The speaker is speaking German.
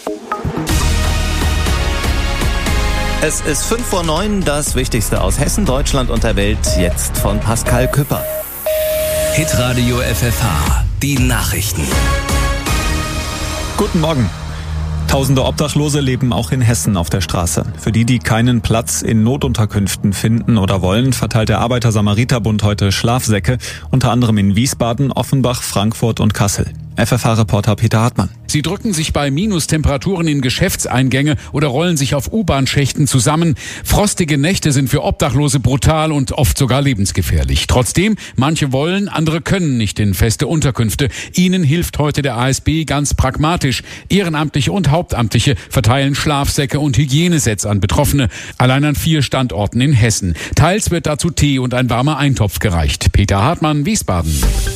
Es ist 5:09 Uhr, das Wichtigste aus Hessen, Deutschland und der Welt, jetzt von Pascal Küpper. Hitradio FFH, die Nachrichten. Guten Morgen. Tausende Obdachlose leben auch in Hessen auf der Straße. Für die keinen Platz in Notunterkünften finden oder wollen, verteilt der Arbeiter-Samariter-Bund heute Schlafsäcke, unter anderem in Wiesbaden, Offenbach, Frankfurt und Kassel. FFH-Reporter Peter Hartmann. Sie drücken sich bei Minustemperaturen in Geschäftseingänge oder rollen sich auf U-Bahn-Schächten zusammen. Frostige Nächte sind für Obdachlose brutal und oft sogar lebensgefährlich. Trotzdem, manche wollen, andere können nicht in feste Unterkünfte. Ihnen hilft heute der ASB ganz pragmatisch. Ehrenamtliche und Hauptamtliche verteilen Schlafsäcke und Hygienesets an Betroffene. Allein an 4 Standorten in Hessen. Teils wird dazu Tee und ein warmer Eintopf gereicht. Peter Hartmann, Wiesbaden.